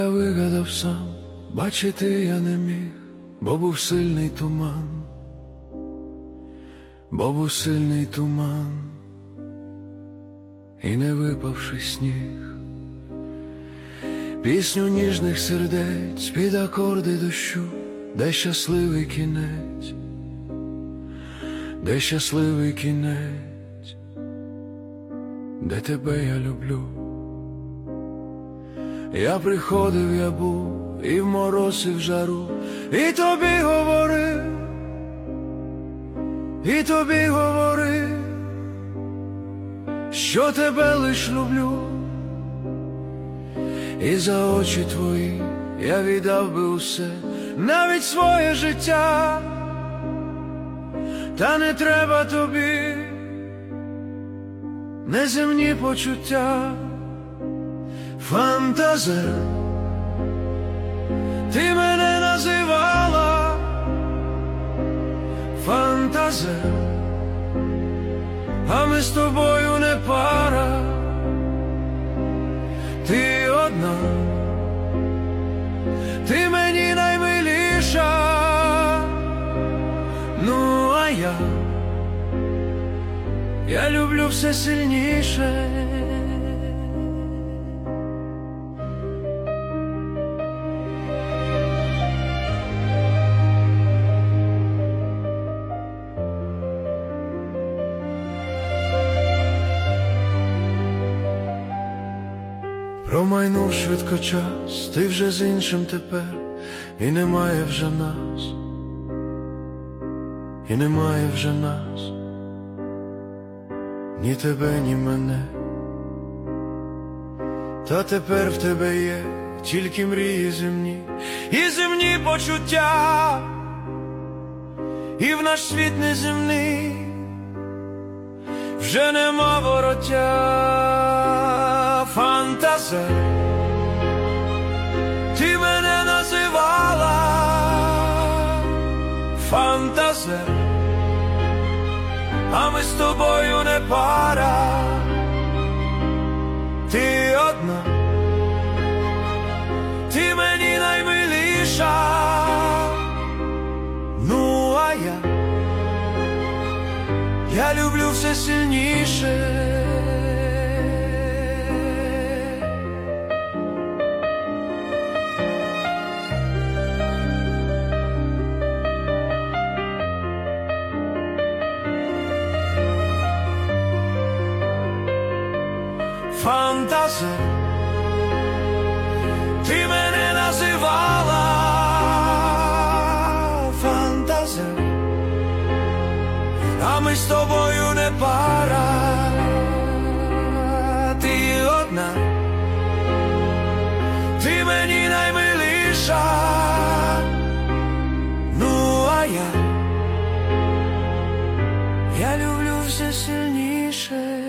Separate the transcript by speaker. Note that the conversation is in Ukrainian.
Speaker 1: Я вигадав сам, бачити я не міг, бо був сильний туман, бо був сильний туман, і не випавши сніг. Пісню ніжних сердець під акорди дощу, де щасливий кінець, де щасливий кінець, де тебе я люблю. Я приходив, я був і в мороз, і в жару, і тобі говорив, і тобі говорив, що тебе лиш люблю. І за очі твої я віддав би усе, навіть своє життя. Та не треба тобі неземні почуття. Фантазер, ти мене називала, фантазер, а ми з тобою не пара. Ти одна, ти мені наймиліша, ну а я люблю все сильніше. Промайнув швидко час, ти вже з іншим тепер, і немає вже нас, і немає вже нас, ні тебе, ні мене. Та тепер в тебе є тільки мрії земні, і земні почуття, і в наш світ неземний вже нема вороття. Фантазер, ти мене називала, фантазер, а ми з тобою не пара. Ти одна, ти мені наймиліша, ну а я люблю все сильніше. Фантазер, ти мене називала, фантазер, а ми з тобою не пара. Ти одна, ти мені наймиліша, ну а я люблю все сильніше.